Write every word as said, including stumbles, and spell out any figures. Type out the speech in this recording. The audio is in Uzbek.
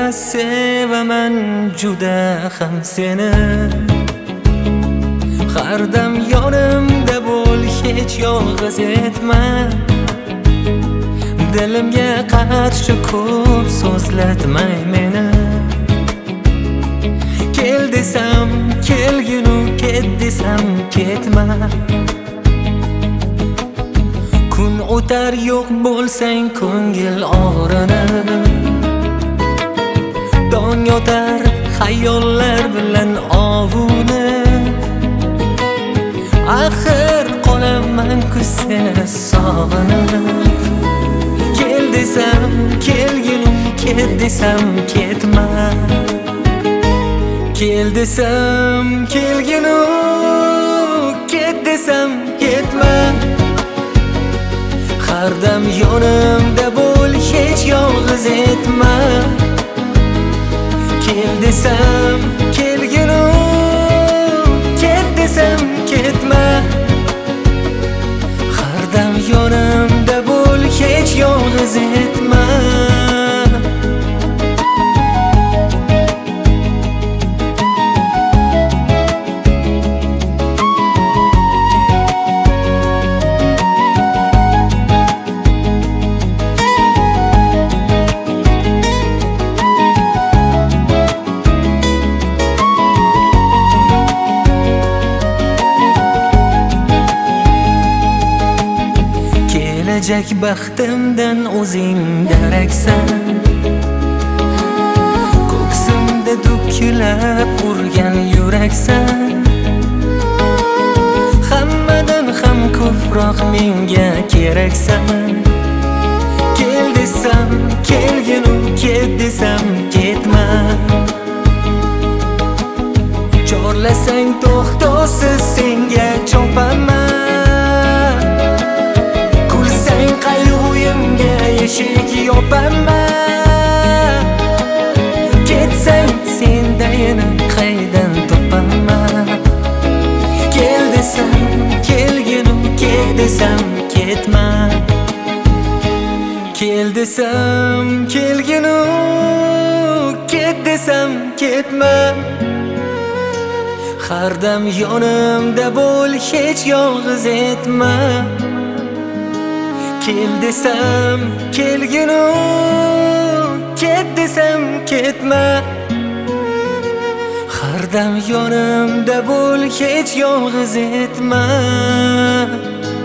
sevaman juda ham seni. Har dam yonimda bo'l, hech yolg'iz etma. Dilimga qarshi ko'p so'zlatmay meni. Kel desam kelginu, ket desam ketma. Kun o'tar yo'q bo'lsang ko'ngil og'rinib, dong yotar xayollar bilan ovunib. Axir qolaman-ku seni sog'inib. Kel desam kelginum, ket desam ketma. Kel desam kelginum, ket desam ketma. Har dam yonimda bo'l, hech yolg'iz etma. Kel desam kelginum, ket desam ketma. Har dam yonimda bo'l, hech yolg'iz etma. Kelajak baxtimdan o'zing daraksan. Ko'ksimda do'kkilab urgan yuraksan. Hammadan ham ko'proq menga keraksan. Kel desam kelginum, ket desam ketma. Chorlasang to'xtovsiz senga chopaman. Eshik yopaman. Ketsang senda yana qaydan topaman. Kel desam kelginum, ket desam ketma. Kel desam kelginum, ket desam ketma. Har dam yonimda bo'l, hech yolg'iz etma. Kel desam kelginum, ket desam ketma. Har dam yonimda bo'l, hech yolg'iz etma.